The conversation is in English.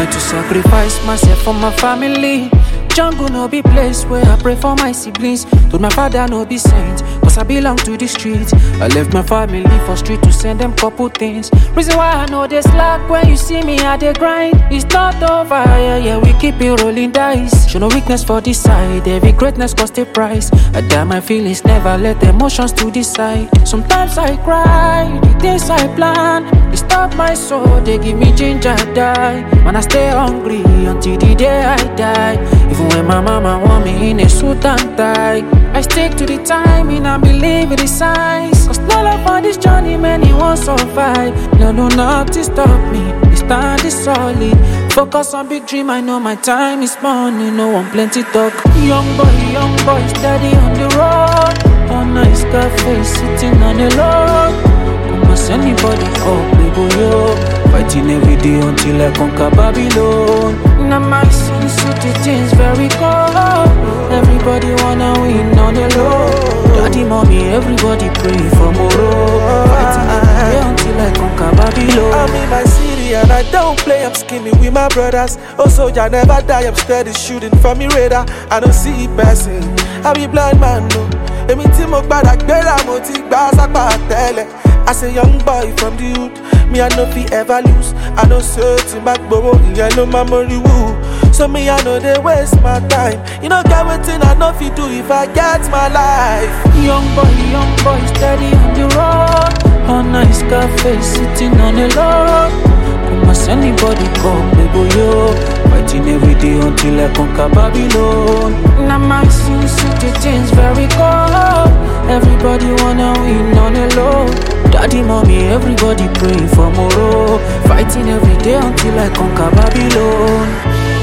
learn to sacrifice myself for my family. Jungle no be place where I pray for my siblings. Told my father no be saint, cause I belong to the streets. I left my family for street to send them couple things. Reason why I know they slack when you see me at the grind. It's not over, yeah, we keep it rolling dice. Show no weakness for this side, every greatness cost a price. I die my feelings, never let emotions to decide. Sometimes I cry, the things I plan, they stop my soul, they give me ginger die. Man, I stay hungry until the day I die. Even when my mama want me in a suit and tie, I stick to the timing and believe in the signs. Cause no love on this journey, many won't survive. No, nothing stop me, this stand is solid. Focus on big dream, I know my time is money. No one plenty talk. Young boy, steady on the road. On nice cafe, sitting on the lawn. Almost anybody call, baby, yo. Fighting every day until I conquer Babylon. Now my city things very cold. Everybody wanna win on the low. Daddy, mommy, everybody pray for more. Fighting every day until I conquer Babylon. I'm in my city and I don't play, I'm scheming with my brothers. Oh soldier never die, I'm steady shooting from me radar. I don't see passing, I be blind man no. Emi tí mo gbàdá gbéra mo ti gbà sápá tẹ́lẹ̀. As a young boy from the hood, me I no fit ever lose. I know certain back borrow, yeah no memory woo. So me I know they waste my time. You know get wetin I know fit do if I get my life. Young boy, steady on the road. On nice cafe, sitting on the lawn. Almost anybody come, baby, yo. Fighting every day until I conquer Babylon. Now my city things very cold. Everybody wanna win on the low. Daddy, mommy, everybody praying for more. Fighting every day until I conquer Babylon.